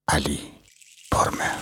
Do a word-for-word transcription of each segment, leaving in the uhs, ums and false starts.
Ali Pormer.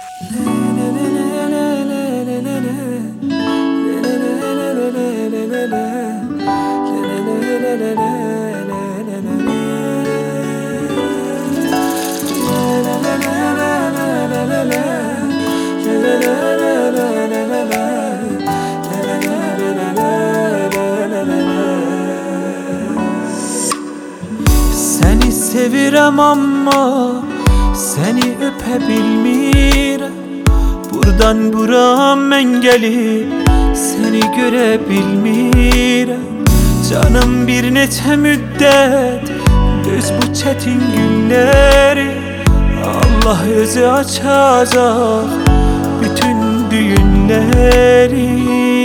Seni sevirem ama seni öpebilmirəm. Buradan bura mən gelip seni görebilmirəm. Canım bir neçə müddət düz bu çetin günleri Allah özü açacak bütün düğünleri.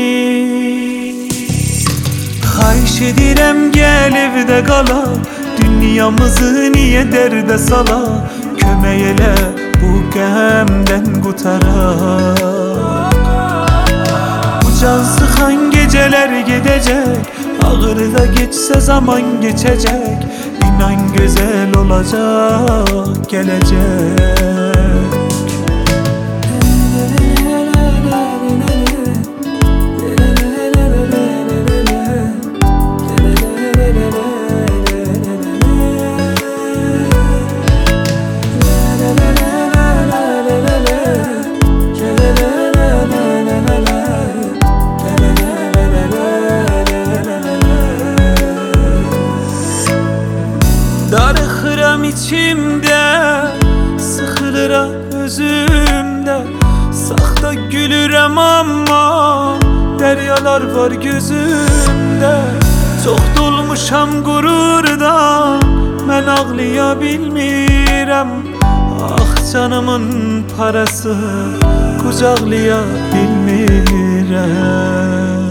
Xahiş edirəm gel evdə qala, dünyamızı niye dərdə sala, kömək elə bu qəmdən qutara. Bu can sıxan geceler gedecek, ağır da geçse zaman geçecek. İnan güzel olacak gelecek. Darıxıram içimdə, sıxılıram özümdə. Saxta gülürəm amma dəryalar var gözümdə. Çox dolmuşam qururdan, mən ağlaya bilmirəm. Ah canımın parası qucaqlaya bilmirəm.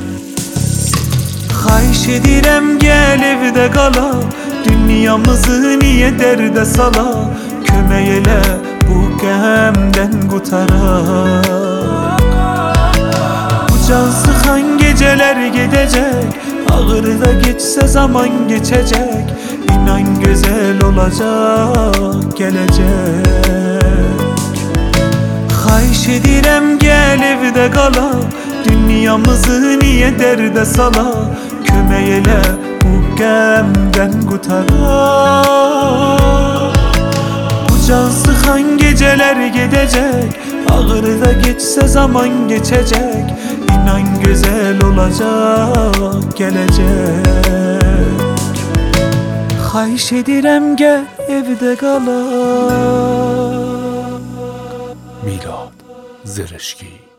Xahiş edirəm gel evdə qala, dünyamızı niye dərdə sala, kömək elə bu qəmdən qutara. Bu can sıxan geceler gedecek, ağır da geçse zaman geçecek. İnan güzel olacak gelecek. Xahiş edirəm gel evdə qala, dünyamızı niye dərdə sala, kömək elə bu qəmdən qutara. Bu can sıxan geceler gedecek, ağır da geçse zaman geçecek. İnan güzel olacak gelecek. Xahiş edirəm gel evdə qala. Milad Zırışki.